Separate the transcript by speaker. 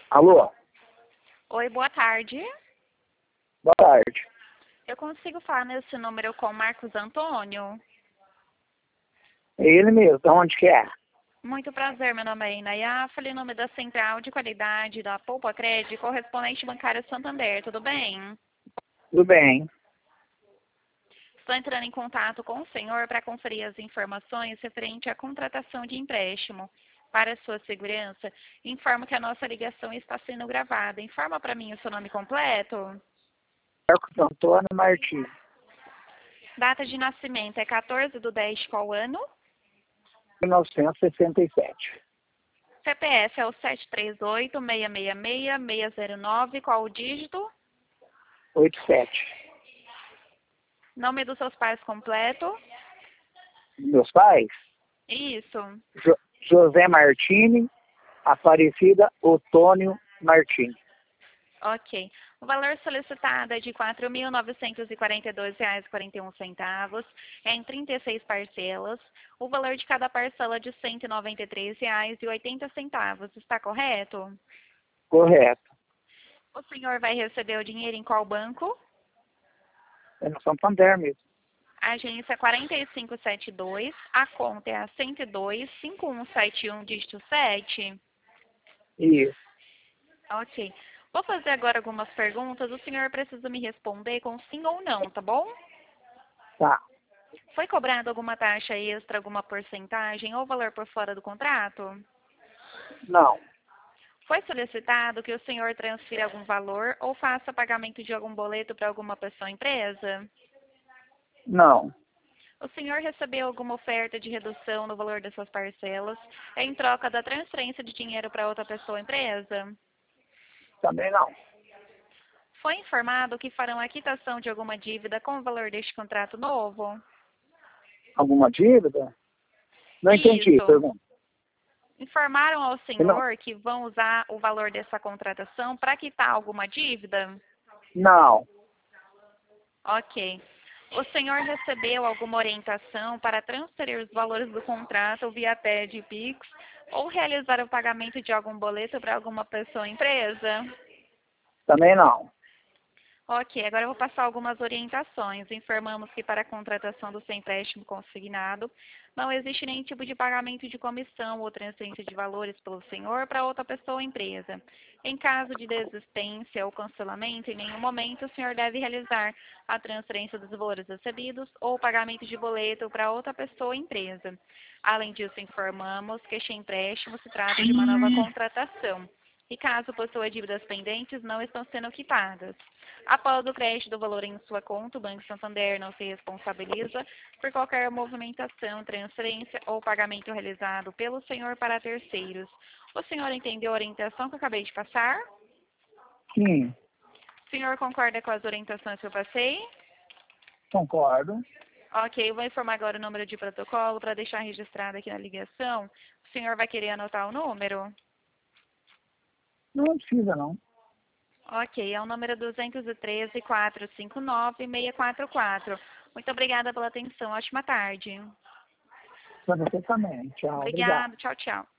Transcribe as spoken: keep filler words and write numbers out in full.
Speaker 1: Alô?
Speaker 2: Oi, boa tarde.
Speaker 1: Boa tarde.
Speaker 2: Eu consigo falar nesse número com Marcos Antônio?
Speaker 1: É ele mesmo, de onde que é?
Speaker 2: Muito prazer, meu nome é Inaya. Falei em nome da Central de Qualidade da Poupa Crédito, correspondente bancário Santander, tudo bem?
Speaker 1: Tudo bem.
Speaker 2: Estou entrando em contato com o senhor para conferir as informações referente à contratação de empréstimo. Para sua segurança, informo que a nossa ligação está sendo gravada. Informa para mim o seu nome completo.
Speaker 1: Marcos Antônio Martins,
Speaker 2: Data de nascimento é quatorze do dez de qual ano?
Speaker 1: mil novecentos e sessenta e sete.
Speaker 2: C P F é o sete três oito, seis seis seis, seis zero nove, qual o dígito?
Speaker 1: oitenta e sete.
Speaker 2: Nome dos seus pais completo?
Speaker 1: Meus pais?
Speaker 2: Isso.
Speaker 1: Jo- José Martini, Aparecida Otônio Martini.
Speaker 2: Ok. O valor solicitado é de quatro mil novecentos e quarenta e dois reais e quarenta e um centavos, é em trinta e seis parcelas. O valor de cada parcela é de cento e noventa e três reais e oitenta centavos. Está correto?
Speaker 1: Correto.
Speaker 2: O senhor vai receber o dinheiro em qual banco?
Speaker 1: É no Santander mesmo.
Speaker 2: A agência é quatro cinco sete dois, a conta é a cento e dois, cinco um sete um, dígito sete.
Speaker 1: Isso.
Speaker 2: Ok. Vou fazer agora algumas perguntas. O senhor precisa me responder com sim ou não, tá bom?
Speaker 1: Tá.
Speaker 2: Foi cobrado alguma taxa extra, alguma porcentagem ou valor por fora do contrato?
Speaker 1: Não.
Speaker 2: Foi solicitado que o senhor transfira algum valor ou faça pagamento de algum boleto para alguma pessoa ou empresa?
Speaker 1: Não.
Speaker 2: O senhor recebeu alguma oferta de redução no valor das suas parcelas em troca da transferência de dinheiro para outra pessoa ou empresa?
Speaker 1: Também não.
Speaker 2: Foi informado que farão a quitação de alguma dívida com o valor deste contrato novo?
Speaker 1: Alguma dívida? Não entendi,
Speaker 2: Isso.
Speaker 1: pergunta.
Speaker 2: Informaram ao
Speaker 1: Não.
Speaker 2: senhor que vão usar o valor dessa contratação para quitar alguma dívida?
Speaker 1: Não.
Speaker 2: Ok. O senhor recebeu alguma orientação para transferir os valores do contrato via T E D, Pix ou realizar o pagamento de algum boleto para alguma pessoa ou empresa?
Speaker 1: Também não.
Speaker 2: Ok, agora eu vou passar algumas orientações. Informamos que para a contratação do seu empréstimo consignado, não existe nenhum tipo de pagamento de comissão ou transferência de valores pelo senhor para outra pessoa ou empresa. Em caso de desistência ou cancelamento, em nenhum momento o senhor deve realizar a transferência dos valores recebidos ou o pagamento de boleto para outra pessoa ou empresa. Além disso, informamos que este empréstimo se trata de uma nova contratação e caso possua dívidas pendentes, não estão sendo quitadas. Após o crédito do valor em sua conta, o Banco Santander não se responsabiliza por qualquer movimentação, transferência ou pagamento realizado pelo senhor para terceiros. O senhor entendeu a orientação que eu acabei de passar?
Speaker 1: Sim.
Speaker 2: O senhor concorda com as orientações que eu passei?
Speaker 1: Concordo.
Speaker 2: Ok, eu vou informar agora o número de protocolo para deixar registrado aqui na ligação. O senhor vai querer anotar o número?
Speaker 1: Não precisa, não.
Speaker 2: Ok, é o número duzentos e treze, quatrocentos e cinquenta e nove, seiscentos e quarenta e quatro. Muito obrigada pela atenção. Ótima tarde.
Speaker 1: Para você também. Tchau. Obrigado.
Speaker 2: Obrigada. Tchau, tchau.